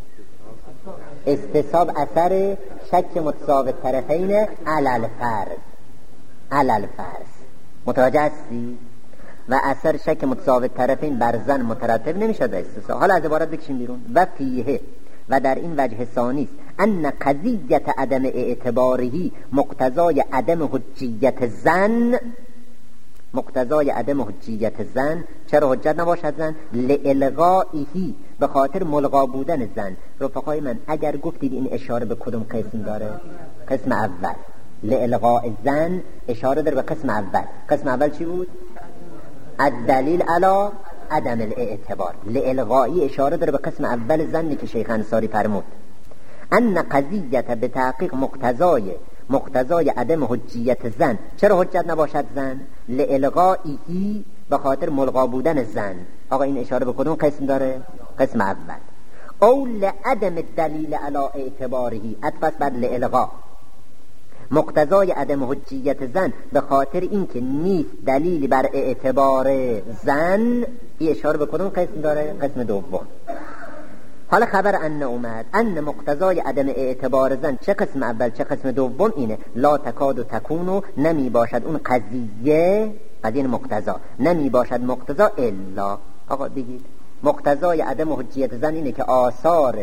استصحاب اثر شک متساوی طرفین علل فرض، علل فرض. متوجه هستی؟ و اثر شک متساوی طرفین بر زن مترتب نمیشه به استصحاب. حالا از عبارت بکشیم بیرون. و فیه، و در این وجه ثانی است ان قضیت عدم اعتبارهی مقتضای عدم حجیت زن، مقتضای عدم حجیت زن. چرا حجت نباشد زن؟ لالغائهی، به خاطر ملغا بودن زن. رفقای من اگر گفتید این اشاره به کدوم قسم داره؟ قسم اول. لالغاء زن اشاره داره به قسم اول. قسم اول چی بود؟ الدلیل علی عدم الاعتبار. لالغایی اشاره داره به قسم اول زنی که شیخ انصاری فرمود. ان قضیت به تحقیق مقتضای مقتضای عدم حجیت زن. چرا حجت نباشد زن؟ لالغائهی، به خاطر ملغا بودن زن. آقا این اشاره به کدوم قسم داره؟ قسم اول. او لعدم الدلیل علی اعتبارهی، عطف بر لالغا. مقتضای عدم حجیت زن به خاطر اینکه نیست دلیلی بر اعتبار زن. این اشاره به کدوم قسم داره؟ قسم دوم. حالا خبر ان اومد ان مقتضای عدم اعتبار زن، چه قسم اول چه قسم دوم، اینه لا تکاد و تکونو، نمی باشد اون قضیه، قضیه مقتضا نمی باشد مقتضا الا. آقا بگید مقتضای عدم حجیت زن اینه که آثار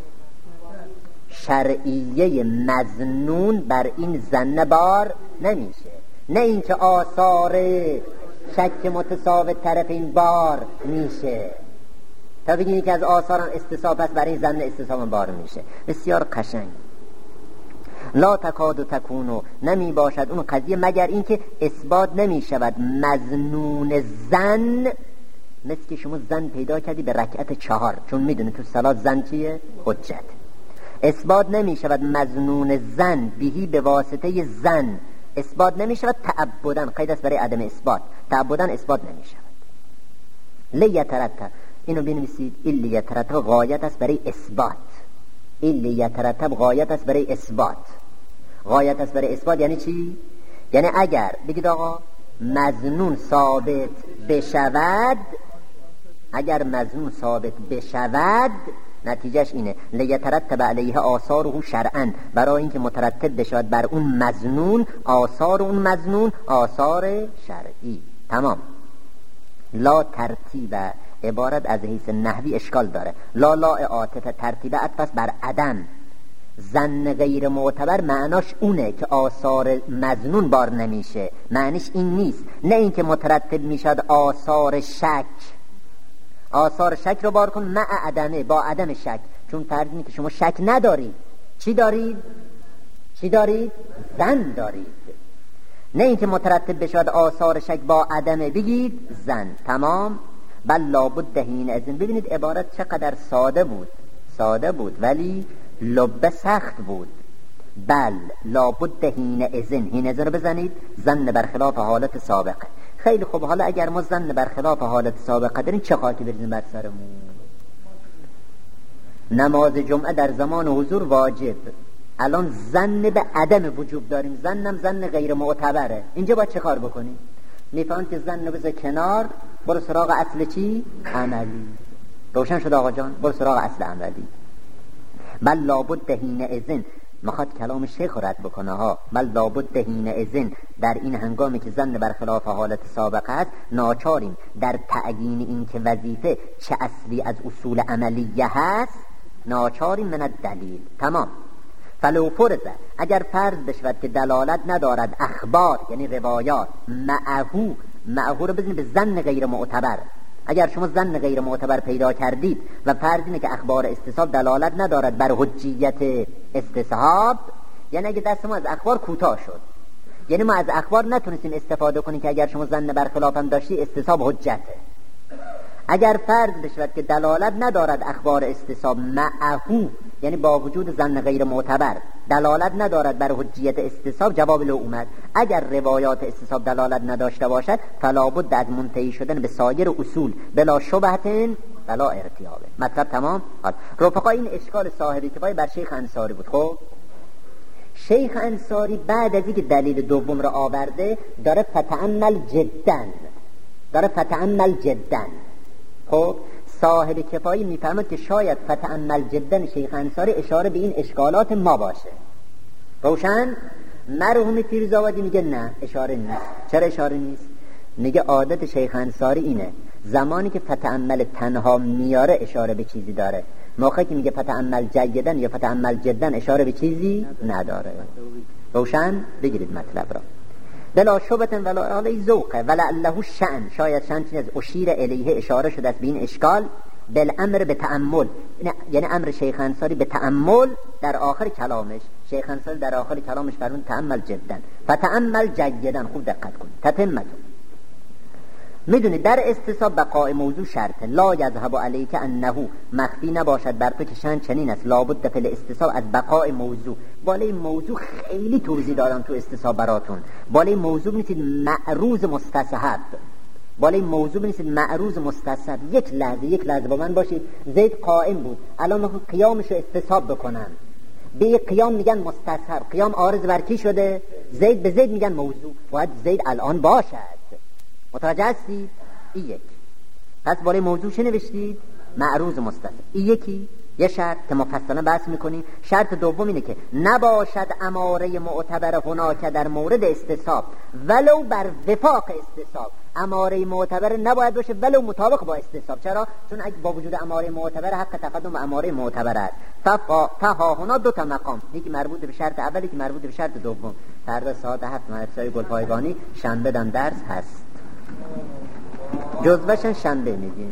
شرعیه مظنون بر این زن بار نمیشه، نه اینکه آثار شک متساوی طرفین بار میشه. تا بگیم که از آثاران استصحاب است برای این زن استصحاب بار میشه. بسیار قشنگ. لا تکاد و تکونو، نمی باشد اون قضیه مگر اینکه اثبات نمی شود مظنون زن. مثل که شما زن پیدا کردی به رکعت چهار، چون میدونی تو صلات زن چیه؟ حجت. اثبات نمی شود مظنون زن بهی، به واسطه زن اثبات نمی شود تعبدن، قید است برای عدم اثبات، تعبدن اثبات نمی شود. لیترتب، اینو بنویسید، این لیترتب غایت است برای اثبات. این لیترتب غایت است برای اثبات. غایت است برای اثبات یعنی چی؟ یعنی اگر بگید آقا مظنون ثابت بشود، اگر مظنون ثابت بشود نتیجهش اینه لیترتب علیه آثاره شرعا، برای اینکه مترتب بشود بر اون مظنون آثار اون مظنون آثار شرعی. تمام. لا ترتیب عبارت از حیث نحوی اشکال داره. لا لا عاطفه ترتیب عطف بر عدم. ظن غیر معتبر معناش اونه که آثار مظنون بار نمیشه، معنیش این نیست، نه اینکه مترتب میشد آثار شک. آثار شک رو بار کن مع عدمه، با عدم شک، چون فرض اینه که شما شک ندارید. چی دارید؟ چی دارید؟ ظن دارید. نه اینکه مترتب بشود آثار شک با عدمه، بگید ظن. تمام. بل لابد حین اذن. ببینید عبارت چقدر ساده بود، ساده بود ولی لب سخت بود. بل لابد حین اذن. حین اذن رو بزنید ظن برخلاف حالت سابقه. خیلی خوب، حالا اگر ما ظن برخلاف حالت سابقه داریم چه خاکی بریزیم بر سرمون؟ نماز جمعه در زمان حضور واجب. الان ظن به عدم وجوب داریم، ظنم ظن غیر معتبره. اینجا باید چه کار بکنیم؟ میفهمید که ظن رو بذار کنار، برو سراغ اصل چی؟ عملی. روشن شد آقا جان؟ برو سراغ اصل عملی. بل لابد حین اذن. میخواد کلام شیخ رد بکنه ها. بل لابد حین اذن، در این هنگامی که ظن برخلاف حالت سابقه است، ناچاریم در تعیین این که وظیفه چه اصلی از اصول عملیه هست، ناچاریم من الدلیل. تمام. فلو فرضه، اگر فرض بشود که دلالت ندارد اخبار یعنی روایات معهو، معهو رو بزنید به ظن غیر معتبر. اگر شما ظن غیر معتبر پیدا کردید و فرض اینه که اخبار استصحاب دلالت ندارد بر حجیت استصحاب، یعنی اگه دست ما از اخبار کوتاه شد، یعنی ما از اخبار نتونستیم استفاده کنیم که اگر شما ظن برخلاف هم داشتی استصحاب حجته. اگر فرض بشود که دلالت ندارد اخبار استصحاب معهو، یعنی با وجود ظن غیر معتبر دلالت ندارد بر حجیت استصحاب، جواب لو اومد. اگر روایات استصحاب دلالت نداشته باشد فلا بد از منتهی شدن به سایر اصول بلا شبهتن بلا ارتیابه. مطلب تمام. رفقا این اشکال صاحب کفایه بر شیخ انصاری بود. خب شیخ انصاری بعد از اینکه دلیل دوم را آورده داره فتعمل جدن، داره فتعمل جدن. خب صاحب کفایی میفهمد که شاید فتعمل جدن شیخ انصاری اشاره به این اشکالات ما باشه. روشن؟ مرحوم پیرزاودی میگه نه اشاره نیست. چرا اشاره نیست؟ میگه عادت شیخ انصاری اینه زمانی که فتعمل تنها میاره اشاره به چیزی داره، موقعی که میگه فتعمل جیدن یا فتعمل جدن اشاره به چیزی نداره. روشن؟ بگیرید مطلب را. بلا شبهتن ولا علی ذوقه ولعله شأن، شاید شأن چیز از اشیر الیه اشاره شده است به این اشکال بالامر به تأمل، یعنی امر شیخ انصاری به تأمل در آخر کلامش. شیخ انصاری در آخر کلامش فرمود تأمل جدا فتأمل جیدا. خوب دقت کنید. تتمتون میدونی در استصحاب بقای موضوع شرطه. لا یذهب علیک انه، مخفی نباشد بر تو که شأن چنین است. لابد فی الاستصحاب از بقای موضوع. بالای موضوع خیلی توضیح دادم تو استصحاب براتون. بالای موضوع نیستید معروض مستصحب، بالای موضوع نیستید معروض مستصحب. یک لحظه یک لحظه با من باشید. زید قائم بود، الان میخوام قیامش رو استصحاب بکنم. به قیام میگن مستصحب، قیام عارض بر کی شده؟ زید. به زید میگن موضوع. باید زید الان باشد. متوجه هستید؟ این یک. پس بالای موضوع چه نوشتید؟ معروض مستصحب. این یکی یه شرط که مفصلا بحث میکنیم. شرط دوم اینه که نباشد اماره معتبر هناک در مورد استصحاب ولو بر وفاق استصحاب. اماره معتبر نباید باشه ولو مطابق با استصحاب. چرا؟ چون اگه با وجود اماره معتبر حق تقدم به اماره معتبر است. فها هنا دو تا مقام، یکی مربوط به شرط اول، یکی مربوط به شرط دوم. فردا ساعت هفت مدرسه گلپایگانی شنبه دم درس هست. جزوه‌ش شنبه میگیم.